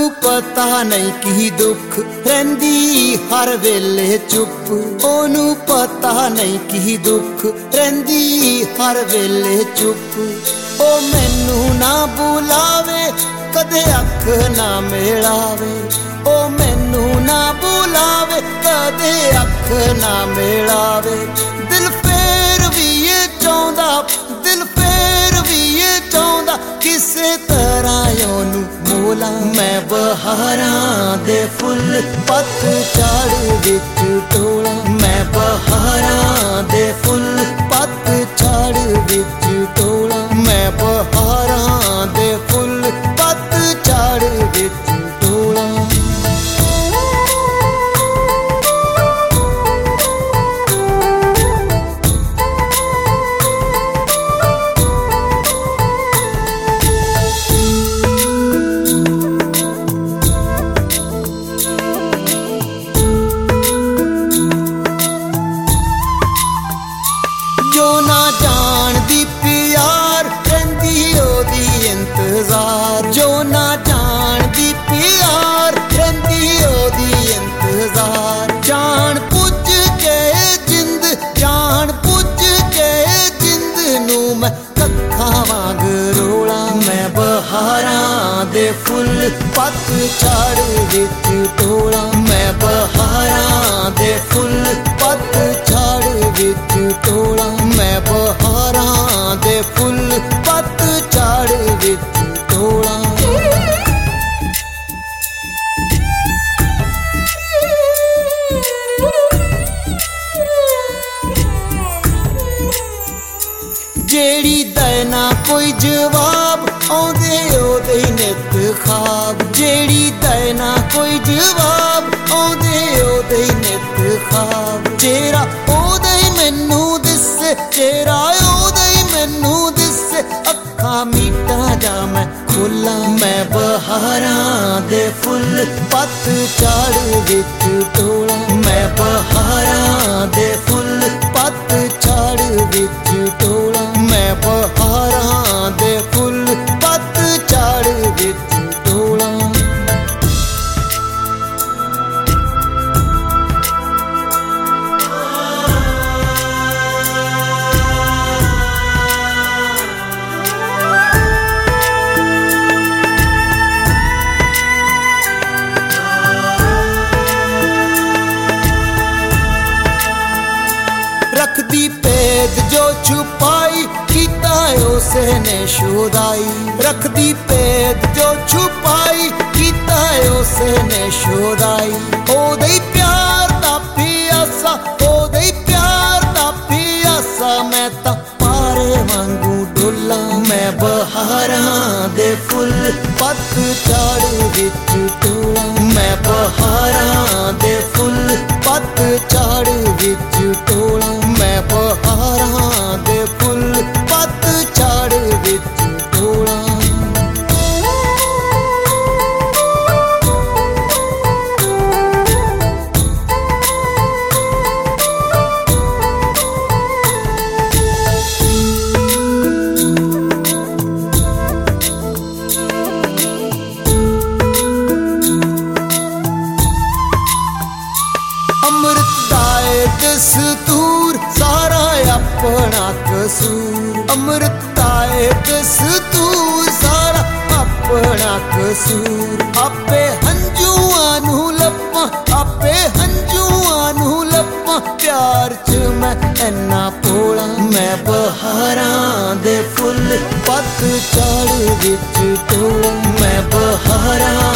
ਉਹਨੂੰ ਪਤਾ ਨਹੀਂ ਕੀ ਦੁੱਖ ਰਹਿੰਦੀ ਹਰ ਵੇਲੇ ਚੁੱਪ। ਉਹਨੂੰ ਪਤਾ ਨਹੀਂ ਕੀ ਦੁੱਖ ਰਹਿੰਦੀ ਹਰ ਵੇਲੇ ਚੁੱਪ। ਉਹ ਮੈਨੂੰ ਨਾ ਬੁਲਾਵੇ ਕਦੇ ਅੱਖ ਨਾ ਮਿਲਾਵੇ। ਉਹ ਮੈਨੂੰ ਨਾ ਬੁਲਾਵੇ ਕਦੇ ਅੱਖ ਨਾ ਮਿਲਾਵੇ। ਦਿਲ ਫੇਰ ਵੀ ਇਹ ਚਾਹੁੰਦਾ, ਦਿਲ ਫੇਰ ਵੀ ਇਹ ਚਾਹੁੰਦਾ ਕਿਸੇ ਤਰ੍ਹਾਂ ਉਹਨੂੰ ਮੋਲਾ। ਮੈਂ ਬਹਾਰਾਂ ਦੇ ਫੁੱਲ ਪੱਤਝੜ ਵਿੱਚ ਟੋਲਾ। ਮੈਂ ਬਹਾਰਾਂ ਦੇ ਫੁੱਲ ਪੱਤਝੜ ਵਿੱਚ ਟੋਲਾ। ਮੈਂ ਬਹਾਰਾਂ ਦੇ ਫੁੱਲ ਪੱਤਝੜ ਵਿੱਚ ਟੋਲਾ। ਜੋ ਨਾ ਜਾਣਦੀ ਪਿਆਰ ਰਹਿੰਦੀ ਉਹਦੀ ਇੰਤਜ਼ਾਰ। ਜੋ ਨਾ ਜਾਣਦੀ ਪਿਆਰ ਰਹਿੰਦੀ ਉਹਦੀ ਇੰਤਜ਼ਾਰ। ਜਾਣ ਪੁੱਛ ਕੇ ਜਿੰਦ, ਜਾਣ ਪੁੱਛ ਕੇ ਜਿੰਦ ਨੂੰ ਮੈਂ ਕੱਖਾਂ ਵਾਂਗ ਰੋਲਾ। ਮੈਂ ਬਹਾਰਾਂ ਦੇ ਫੁੱਲ ਪੱਤਝੜ ਵਿੱਚ ਟੋਲਾ। ਮੈਂ ਬਹਾਰਾਂ ਦੇ ਫੁੱਲ ਪੱਤਝੜ ਵਿੱਚ ਟੋਲਾ। ਮੈਂ ਬਹਾਰਾਂ ਦੇ ਫੁੱਲ ਪੱਤਝੜ ਵਿੱਚ ਟੋਲਾ। ਜਿਹੜੀ ਦੇ ਨਾ ਕੋਈ ਜਵਾਬ ਆਉਂਦੇ ਉਹਦੇ ਨਿੱਤ ਖਾਬ। ਜਿਹੜੀ ਦੇ ਨਾ ਕੋਈ ਜਵਾਬ ਆਉਂਦੇ ਉਹਦੇ ਨਿੱਤ ਖਾਬ। ਚਿਹਰਾ ਉਹਦਾ ਹੀ ਮੈਨੂੰ ਦਿਸੇ, ਚਿਹਰਾ ਉਹਦਾ ਹੀ ਮੈਨੂੰ ਦਿਸੇ। ਅੱਖਾਂ ਮੀਟਾਂ ਜਾਂ ਮੈਂ ਖੋਲਾਂ। ਮੈਂ ਬਹਾਰਾਂ ਦੇ ਫੁੱਲ ਪੱਤਝੜ ਵਿੱਚ ਟੋਲਾ। ਮੈਂ ਬਹਾਰਾਂ ਦੇ ਫੁੱਲ ਪੱਤਝੜ ਵਿੱਚ ਟੋਲਾ। ਮੈਂ ਬਹਾਰਾਂ ਦੇ ਫੁੱਲ ਪੱਤਝੜ ਵਿੱਚ ਟੋਲਾ। रखदी पेद जो छुपाई कीता उसने शुदाई। रखदी पेद जो छुपाई कीता उसने शुदाई। ओदे ही प्यार दा पियासा, ओदे ही प्यार दा पियासा। मैं तां पारे वांगू डोला। मैं बहारां दे फुੱਲ पत्तझड़ विच टोला। मैं बहारां दे फुੱਲ पत्तझड़ विच टोला। मैं बहारां दे फुੱਲ पत्तझड़ विच टोला। अमृत दाए दस्तूर सारा अपना कसूर। अमृत दाए दस्तूर सारा अपना कसूर। आपे हंजुआं नू लप्पां, आपे हंजुआं नू लप्पां। प्यार च मैं इन्ना भोला। मैं बहारां दे फुੱਲ पत्तझड़ विच टोला। मैं बहारां